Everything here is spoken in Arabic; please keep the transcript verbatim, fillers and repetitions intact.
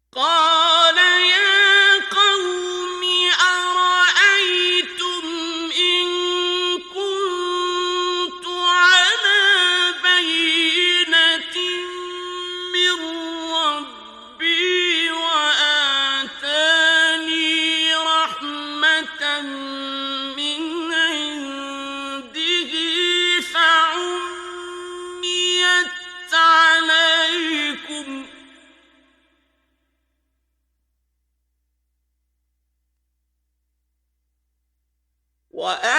قال يا قوم أرأيتم إن كنت على بينة من ربي وآتاني رحمة من عنده فعميت عليكم وآتاني